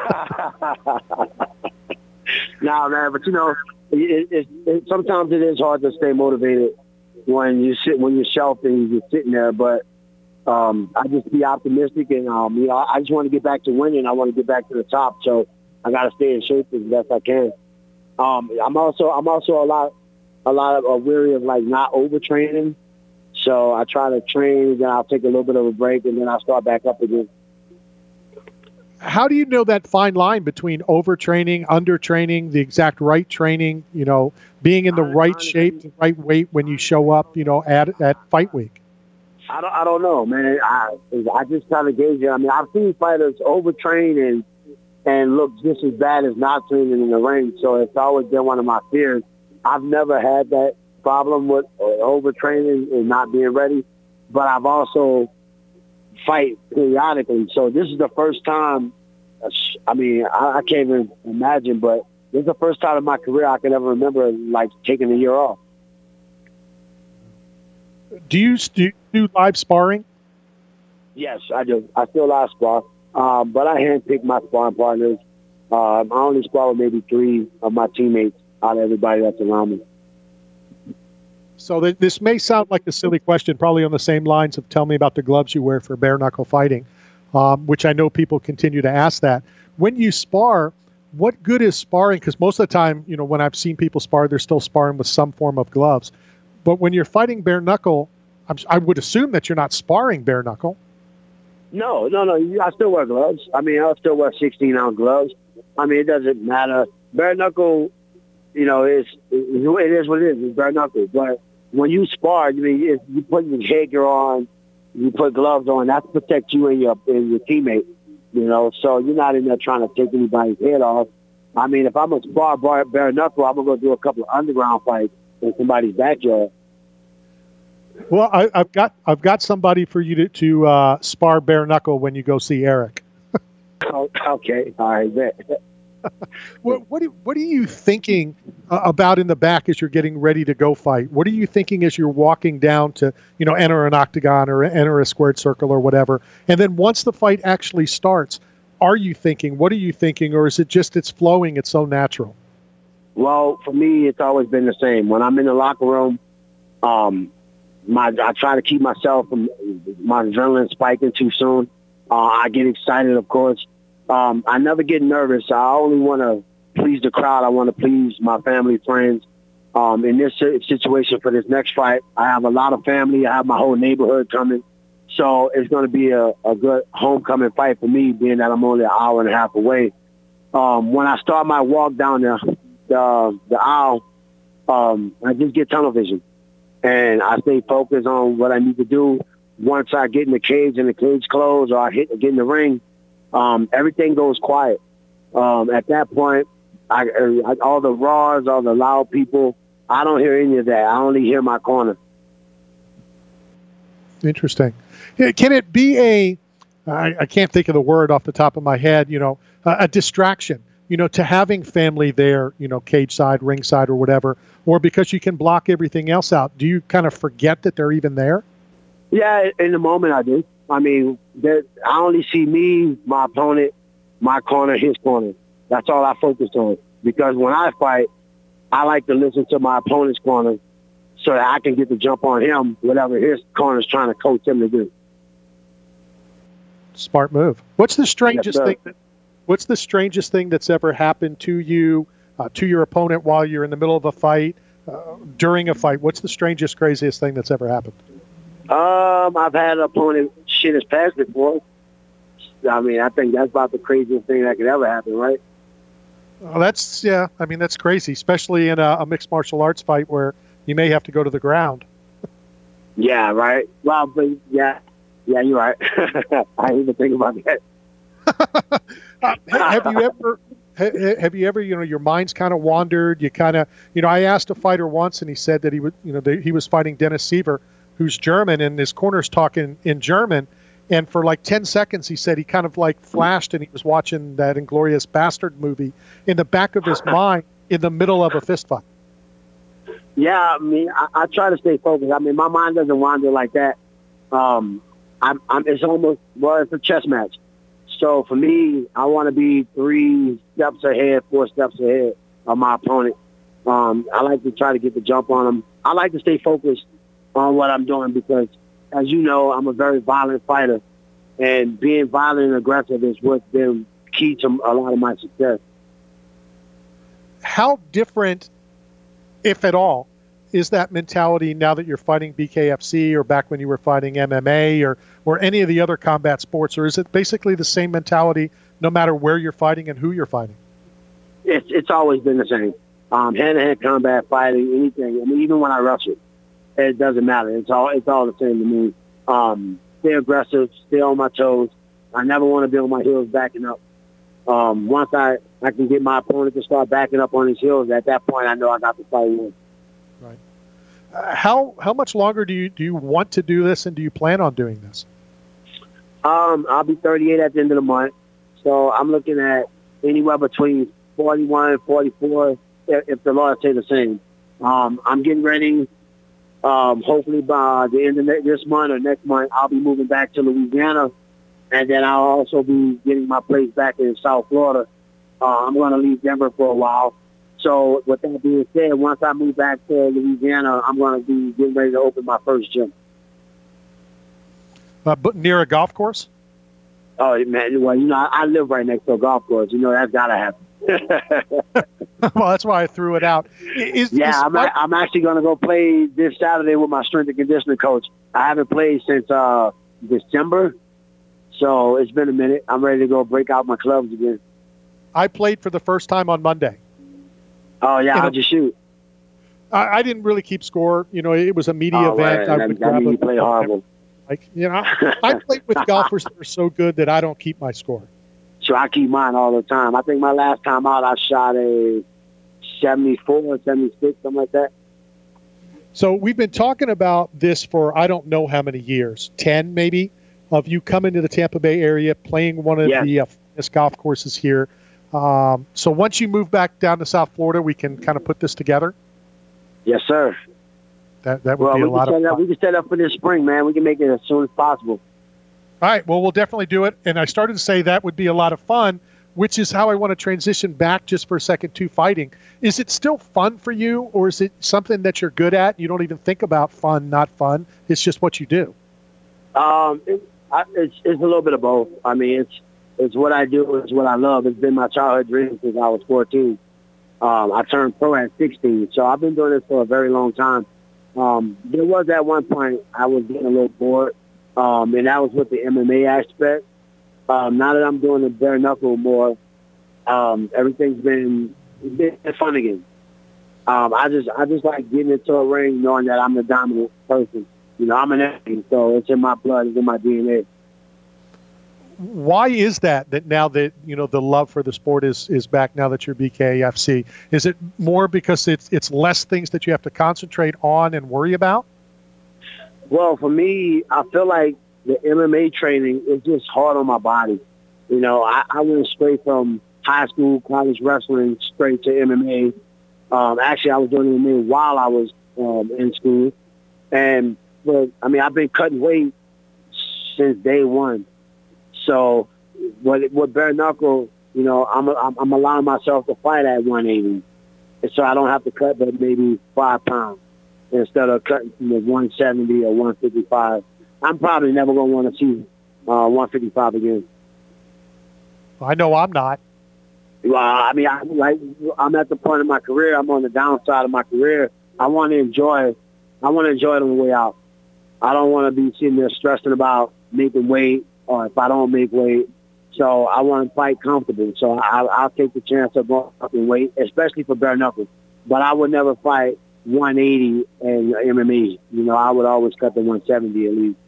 Nah, man, but you know, it, it, it, sometimes it is hard to stay motivated when you sit when you're shelving, you're sitting there. But um, I just be optimistic, and um, you know, I just want to get back to winning. I want to get back to the top, so I got to stay in shape as best I can. Um, I'm also I'm also a lot a lot of uh, weary of like not overtraining, so I try to train, then I'll take a little bit of a break, and then I'll start back up again. How do you know that fine line between overtraining, undertraining, the exact right training, you know, being in the right shape, the right weight when you show up, you know, at at fight week? I don't, I don't know, man. I I just kind of gauge it. I mean, I've seen fighters overtrain and and look just as bad as not training in the ring. So it's always been one of my fears. I've never had that problem with uh, overtraining and not being ready, but I've also fight periodically. So this is the first time, I mean, I, I can't even imagine, but this is the first time in my career I can ever remember, like, taking a year off. Do you do, do live sparring? Yes, I do. I still live spar, um, but I handpick my sparring partners. Uh, I only spar with maybe three of my teammates out of everybody that's around me. So th- this may sound like a silly question, probably on the same lines of tell me about the gloves you wear for bare knuckle fighting, um, which I know people continue to ask that. When you spar, what good is sparring? Because most of the time, you know, when I've seen people spar, they're still sparring with some form of gloves. But when you're fighting bare knuckle, I'm, I would assume that you're not sparring bare knuckle. No, no, no. I still wear gloves. I mean, I still wear sixteen ounce gloves. I mean, it doesn't matter. Bare knuckle, you know, it's, it is what it is. It's bare knuckle. But when you spar, I mean, it's, you put your headgear on, you put gloves on. That's to protect you and your and your teammate. You know, so you're not in there trying to take anybody's head off. I mean, if I'm a spar bar, bare knuckle, I'm gonna go do a couple of underground fights in somebody's backyard. Well, I, I've got I've got somebody for you to, to uh, spar bare knuckle when you go see Eric. Oh, okay, all right, bet. What what, do, what are you thinking uh, about in the back as you're getting ready to go fight? What are you thinking as you're walking down to, you know, enter an octagon or enter a squared circle or whatever? And then once the fight actually starts, are you thinking? What are you thinking, or is it just it's flowing? It's so natural. Well, for me, it's always been the same. When I'm in the locker room, um, my I try to keep myself from my adrenaline spiking too soon. Uh, I get excited, of course. Um, I never get nervous. I only want to please the crowd. I want to please my family, friends. Um, in this situation for this next fight, I have a lot of family. I have my whole neighborhood coming. So it's going to be a, a good homecoming fight for me, being that I'm only an hour and a half away. Um, when I start my walk down the, the, the aisle, um, I just get tunnel vision. And I stay focused on what I need to do. Once I get in the cage and the cage closed, or I hit get in the ring, Um, everything goes quiet. Um, at that point, I, I, all the roars, all the loud people, I don't hear any of that. I only hear my corner. Interesting. Yeah, can it be a, I, I can't think of the word off the top of my head, you know, a, a distraction, you know, to having family there, you know, cage side, ring side or whatever, or because you can block everything else out, do you kind of forget that they're even there? Yeah, in the moment I do. I mean, I only see me, my opponent, my corner, his corner. That's all I focus on. Because when I fight, I like to listen to my opponent's corner so that I can get the jump on him, whatever his corner's trying to coach him to do. Smart move. What's the strangest Yes, thing? That, what's the strangest thing that's ever happened to you, uh, to your opponent while you're in the middle of a fight, uh, during a fight? What's the strangest, craziest thing that's ever happened? Um, I've had an opponent shit his pants before. I mean, I think that's about the craziest thing that could ever happen, right? Well, that's, yeah, I mean, that's crazy, especially in a, a mixed martial arts fight where you may have to go to the ground. Yeah, right. Well, but yeah, yeah, you're right. I didn't even think about that. uh, have you ever, have you ever, you know, your mind's kind of wandered? You kind of, you know, I asked a fighter once and he said that he would, you know, they, he was fighting Dennis Seaver, who's German, and his corner's talking in German. And for like ten seconds, he said he kind of like flashed and he was watching that Inglourious Bastard movie in the back of his mind in the middle of a fist fight. Yeah, I mean, I, I try to stay focused. I mean, my mind doesn't wander like that. Um, I'm, I'm, it's almost, well, it's a chess match. So for me, I want to be three steps ahead, four steps ahead of my opponent. Um, I like to try to get the jump on him. I like to stay focused on what I'm doing because, as you know, I'm a very violent fighter, and being violent and aggressive is what's been key to a lot of my success. How different, if at all, is that mentality now that you're fighting B K F C or back when you were fighting M M A or, or any of the other combat sports, or is it basically the same mentality no matter where you're fighting and who you're fighting? It's, it's always been the same. Um, hand-to-hand combat fighting, anything. I mean, even when I wrestle. It doesn't matter. It's all it's all the same to me. Um, stay aggressive, stay on my toes. I never want to be on my heels backing up. Um, once I, I can get my opponent to start backing up on his heels, at that point I know I got the fight win. Right. Uh, how how much longer do you do you want to do this, and do you plan on doing this? Um, I'll be thirty-eight at the end of the month, so I'm looking at anywhere between forty-one and forty-four, if, if the Lord say the same. Um, I'm getting ready. Um, hopefully by the end of this month or next month, I'll be moving back to Louisiana, and then I'll also be getting my place back in South Florida. Uh, I'm going to leave Denver for a while. So with that being said, once I move back to Louisiana, I'm going to be getting ready to open my first gym. Uh, but near a golf course? Oh, man, well, you know, I, I live right next to a golf course. You know, that's got to happen. Well, that's why I threw it out. Is, yeah, is I'm, a, I'm actually going to go play this Saturday with my strength and conditioning coach. I haven't played since uh, December, so it's been a minute. I'm ready to go break out my clubs again. I played for the first time on Monday. Oh, yeah, how'd you shoot? I, I didn't really keep score. You know, it was a media oh, event. Right. I, that, that means you play horrible. Like, you know, I play with golfers that are so good that I don't keep my score. So I keep mine all the time. I think my last time out, I shot a seventy-four, seventy-six, something like that. So we've been talking about this for I don't know how many years, ten maybe, of you coming to the Tampa Bay area, playing one of yes. the uh, finest golf courses here. Um, so once you move back down to South Florida, we can kind of put this together? Yes, sir. That that would well, be we a lot can of set fun. up, we can set up for this spring, man. We can make it as soon as possible. All right, well, we'll definitely do it. And I started to say that would be a lot of fun, which is how I want to transition back just for a second to fighting. Is it still fun for you, or is it something that you're good at? You don't even think about fun, not fun. It's just what you do. Um, it, I, it's it's a little bit of both. I mean, it's it's what I do. It's what I love. It's been my childhood dream since I was fourteen. Um, I turned pro at sixteen, so I've been doing this for a very long time. Um, there was at one point I was getting a little bored, um, and that was with the M M A aspect. Um, now that I'm doing the bare knuckle more, um, everything's been, it's been fun again. Um, I just I just like getting into a ring knowing that I'm the dominant person. You know, I'm an athlete, so it's in my blood, it's in my D N A. Why is that, that now that, you know, the love for the sport is, is back now that you're B K F C? Is it more because it's it's less things that you have to concentrate on and worry about? Well, for me, I feel like the M M A training is just hard on my body. You know, I, I went straight from high school, college wrestling, straight to M M A. Um, actually, I was doing M M A while I was um, in school. And, but, I mean, I've been cutting weight since day one. So, what what bare knuckle, you know, I'm, I'm I'm allowing myself to fight at one eighty, and so I don't have to cut but maybe five pounds instead of cutting from the one seventy or one fifty-five. I'm probably never gonna want to see uh, one fifty-five again. I know I'm not. Well, I mean, I, like I'm at the point of my career. I'm on the downside of my career. I want to enjoy. I want to enjoy it on the way out. I don't want to be sitting there stressing about making weight, or if I don't make weight. So I want to fight comfortable. So I, I'll take the chance of going up in weight, especially for bare knuckles. But I would never fight one eighty in M M A. You know, I would always cut the one seventy at least.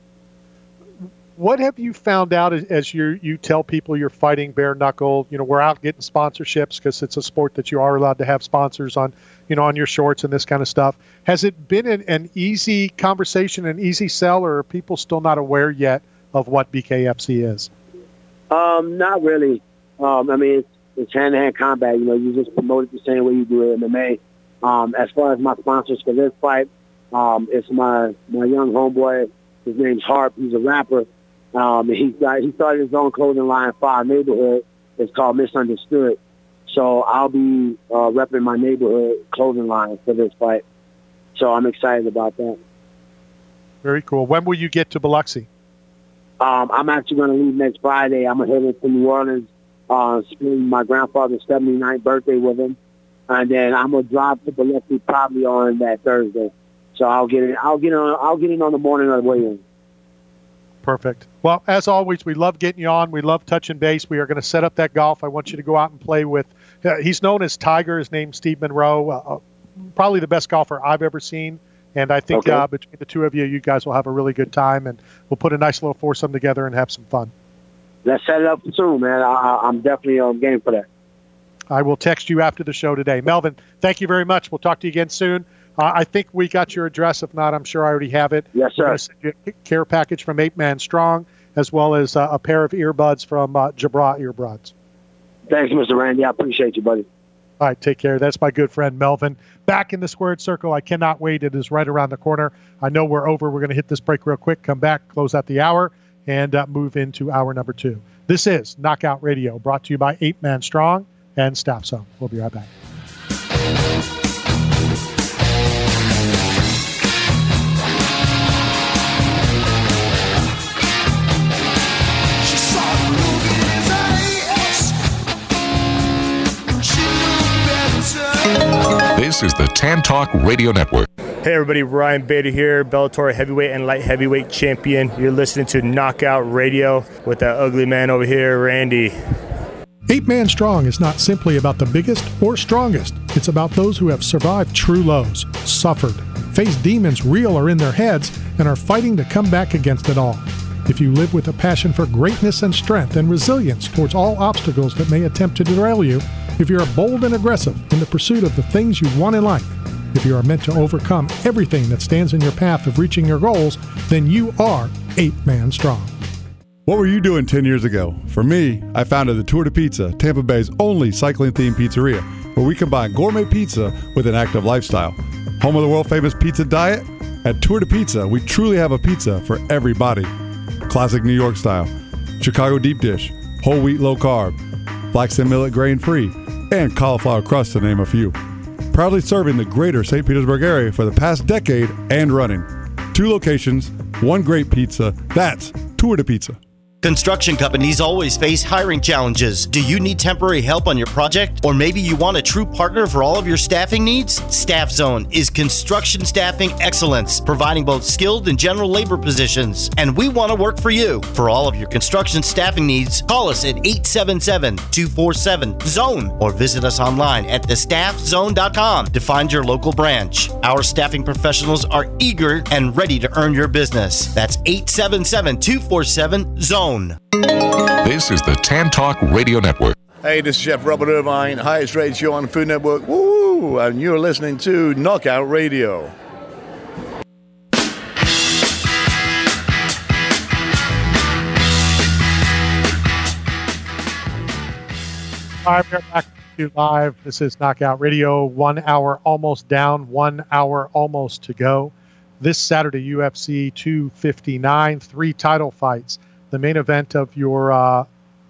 What have you found out as, as you you tell people you're fighting bare knuckle? You know, we're out getting sponsorships because it's a sport that you are allowed to have sponsors on, you know, on your shorts and this kind of stuff. Has it been an, an easy conversation, an easy sell, or are people still not aware yet of what B K F C is? Um, not really. Um, I mean, it's, it's hand-to-hand combat. You know, you just promote it the same way you do it in M M A. Um, as far as my sponsors for this fight, um, it's my my young homeboy. His name's Harp. He's a rapper. Um, he's got, he started his own clothing line for our neighborhood. It's called Misunderstood. So I'll be uh, repping my neighborhood clothing line for this fight. So I'm excited about that. Very cool. When will you get to Biloxi? Um, I'm actually going to leave next Friday. I'm going to head into New Orleans, uh, spend my grandfather's seventy-ninth birthday with him. And then I'm going to drive to Biloxi probably on that Thursday. So I'll get in, I'll get on, I'll get in on the morning of the way in. Perfect. Well, as always, we love getting you on. We love touching base. We are going to set up that golf. I want you to go out and play with, uh, he's known as Tiger. His name's Steve Monroe. Uh, probably the best golfer I've ever seen. And I think okay. uh, between the two of you, you guys will have a really good time. And we'll put a nice little foursome together and have some fun. Let's set it up soon, man. I, I'm definitely on game for that. I will text you after the show today. Melvin, thank you very much. We'll talk to you again soon. Uh, I think we got your address. If not, I'm sure I already have it. Yes, sir. We're going to send you a care package from Eight Man Strong, as well as uh, a pair of earbuds from uh, Jabra Earbuds. Thanks, Mister Randy. I appreciate you, buddy. All right, take care. That's my good friend Melvin. Back in the squared circle. I cannot wait. It is right around the corner. I know we're over. We're going to hit this break real quick, come back, close out the hour, and uh, move into hour number two. This is Knockout Radio, brought to you by Eight Man Strong and Staff Zone. We'll be right back. This is the Tan Talk Radio Network. Hey everybody, Ryan Bader here, Bellator heavyweight and light heavyweight champion. You're listening to Knockout Radio with that ugly man over here, Randy. Eight Man Strong is not simply about the biggest or strongest. It's about those who have survived true lows, suffered, faced demons real or in their heads, and are fighting to come back against it all. If you live with a passion for greatness and strength and resilience towards all obstacles that may attempt to derail you, if you are bold and aggressive in the pursuit of the things you want in life, if you are meant to overcome everything that stands in your path of reaching your goals, then you are eight-man strong. What were you doing ten years ago? For me, I founded the Tour de Pizza, Tampa Bay's only cycling-themed pizzeria, where we combine gourmet pizza with an active lifestyle. Home of the world-famous pizza diet? At Tour de Pizza, we truly have a pizza for every body. Classic New York style, Chicago deep dish, whole wheat low carb, flax and millet grain free, and cauliflower crust to name a few. Proudly serving the greater Saint Petersburg area for the past decade and running. Two locations, one great pizza. That's Tour de Pizza. Construction companies always face hiring challenges. Do you need temporary help on your project? Or maybe you want a true partner for all of your staffing needs? Staff Zone is construction staffing excellence, providing both skilled and general labor positions. And we want to work for you. For all of your construction staffing needs, call us at eight seven seven, two four seven, zone or visit us online at the staff zone dot com to find your local branch. Our staffing professionals are eager and ready to earn your business. That's eight seven seven, two four seven, zone. This is the Tan Talk Radio Network. Hey, this is Chef Robert Irvine, highest rated show on the Food Network. Woo! And you're listening to Knockout Radio. All right, we're back to live. This is Knockout Radio. One hour almost down, one hour almost to go. This Saturday, U F C two fifty-nine, three title fights. The main event of your uh,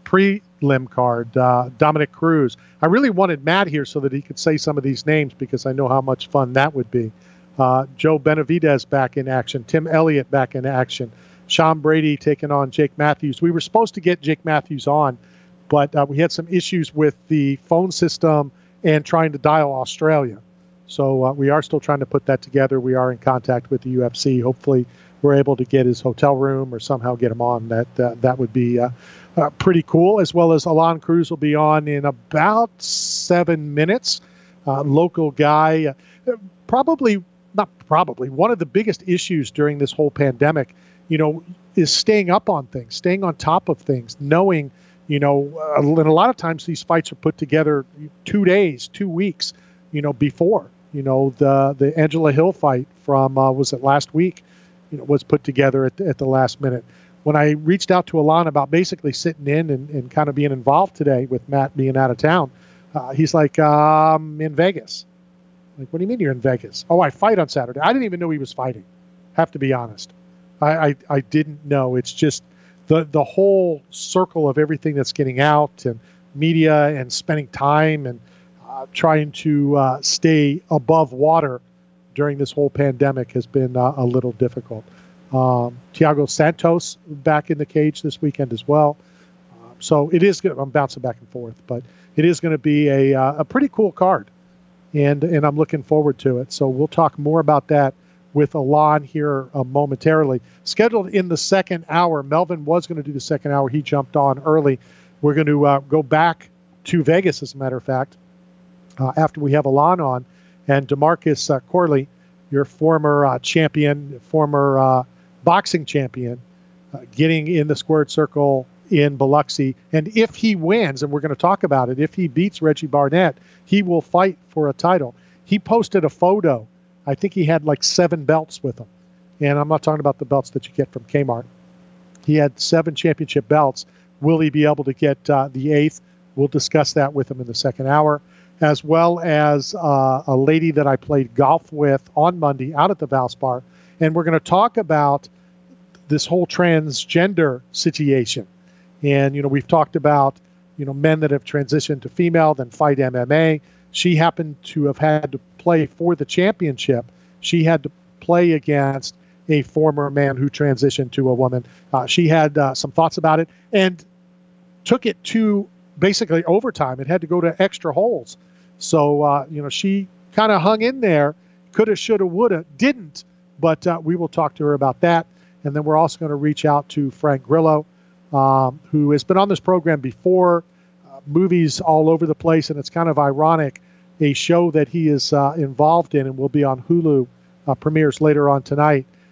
prelim card, uh, Dominic Cruz. I really wanted Matt here so that he could say some of these names because I know how much fun that would be. Uh, Joe Benavidez back in action. Tim Elliott back in action. Sean Brady taking on Jake Matthews. We were supposed to get Jake Matthews on, but uh, we had some issues with the phone system and trying to dial Australia. So uh, we are still trying to put that together. We are in contact with the U F C. Hopefully we're able to get his hotel room or somehow get him on. That uh, that would be uh, uh, pretty cool, as well as Alon Cruz will be on in about seven minutes. Uh, local guy, uh, probably, not probably, one of the biggest issues during this whole pandemic, you know, is staying up on things, staying on top of things, knowing, you know, uh, and a lot of times these fights are put together two days, two weeks, you know, before. You know, the the Angela Hill fight from, uh, was it last week? You know, was put together at the, at the last minute. When I reached out to Alon about basically sitting in and, and kind of being involved today with Matt being out of town, uh, he's like, um, in Vegas. Like, what do you mean you're in Vegas? Oh, I fight on Saturday. I didn't even know he was fighting. Have to be honest. I, I, I didn't know. It's just the, the whole circle of everything that's getting out and media and spending time and uh, trying to uh, stay above water during this whole pandemic has been uh, a little difficult. Um, Thiago Santos back in the cage this weekend as well. Uh, so it is good. I'm bouncing back and forth, but it is going to be a uh, a pretty cool card, and and I'm looking forward to it. So we'll talk more about that with Alon here uh, momentarily. Scheduled in the second hour, Melvin was going to do the second hour. He jumped on early. We're going to uh, go back to Vegas, as a matter of fact, uh, after we have Alon on. And DeMarcus uh, Corley, your former uh, champion, former uh, boxing champion, uh, getting in the squared circle in Biloxi. And if he wins, and we're going to talk about it, if he beats Reggie Barnett, he will fight for a title. He posted a photo. I think he had like seven belts with him. And I'm not talking about the belts that you get from Kmart. He had seven championship belts. Will he be able to get uh, the eighth? We'll discuss that with him in the second hour, as well as uh, a lady that I played golf with on Monday out at the Valspar. And we're going to talk about this whole transgender situation. And, you know, we've talked about, you know, men that have transitioned to female, then fight M M A. She happened to have had to play for the championship. She had to play against a former man who transitioned to a woman. Uh, she had uh, some thoughts about it and took it to basically overtime. It had to go to extra holes. So, uh, you know, she kind of hung in there, coulda, shoulda, woulda, didn't. But uh, we will talk to her about that. And then we're also going to reach out to Frank Grillo, um, who has been on this program before, uh, movies all over the place. And it's kind of ironic, a show that he is uh, involved in and will be on Hulu, uh, premieres later on tonight.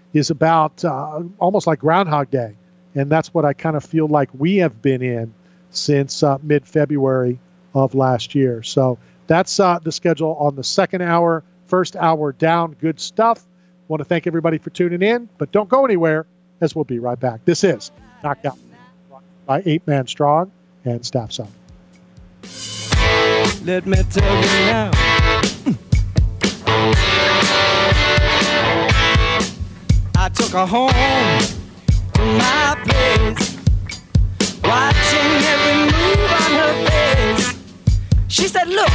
is about uh, almost like Groundhog Day. And that's what I kind of feel like we have been in since uh, mid-February of last year. So that's uh, the schedule on the second hour. First hour down, good stuff. Want to thank everybody for tuning in, but don't go anywhere, as we'll be right back. This is Knockout by Eight Man Strong and Staff Zone. Let me tell you now. I took her home to my place, watching every move on her face. She said, look,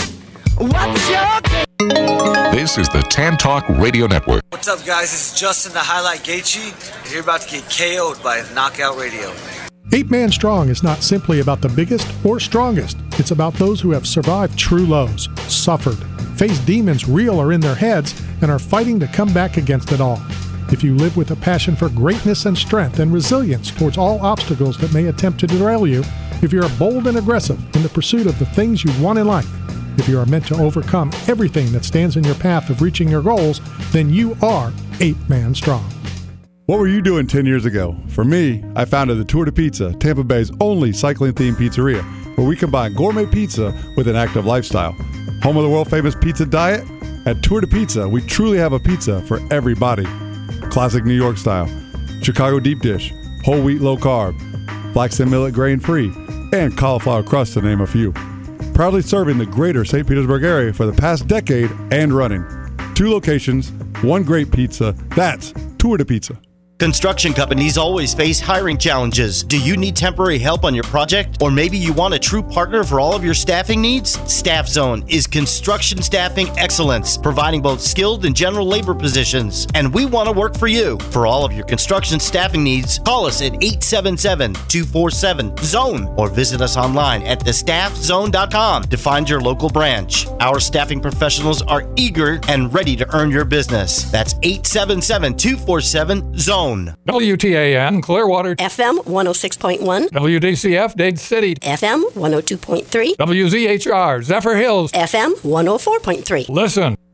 what's your game? This is the Tan Talk Radio Network. What's up, guys? This is Justin the Highlight Gaethje, and you're about to get K O'd by Knockout Radio. Eight Man Strong is not simply about the biggest or strongest. It's about those who have survived true lows, suffered, faced demons real or in their heads, and are fighting to come back against it all. If you live with a passion for greatness and strength and resilience towards all obstacles that may attempt to derail you, if you're bold and aggressive in the pursuit of the things you want in life, if you are meant to overcome everything that stands in your path of reaching your goals, then you are Eight Man Strong. What were you doing ten years ago? For me, I founded the Tour de Pizza, Tampa Bay's only cycling-themed pizzeria, where we combine gourmet pizza with an active lifestyle. Home of the world-famous pizza diet? At Tour de Pizza, we truly have a pizza for everybody. Classic New York style, Chicago deep dish, whole wheat low carb, flax and millet grain free, and cauliflower crust to name a few. Proudly serving the greater Saint Petersburg area for the past decade and running. Two locations, one great pizza. That's Tour de Pizza. Construction companies always face hiring challenges. Do you need temporary help on your project? Or maybe you want a true partner for all of your staffing needs? Staff Zone is construction staffing excellence, providing both skilled and general labor positions. And we want to work for you. For all of your construction staffing needs, call us at eight seven seven, two four seven, zone or visit us online at the staff zone dot com to find your local branch. Our staffing professionals are eager and ready to earn your business. That's eight seven seven, two four seven, zone. W T A N Clearwater, F M one oh six point one, W D C F Dade City, F M one oh two point three, W Z H R Zephyr Hills, F M one oh four point three. Listen,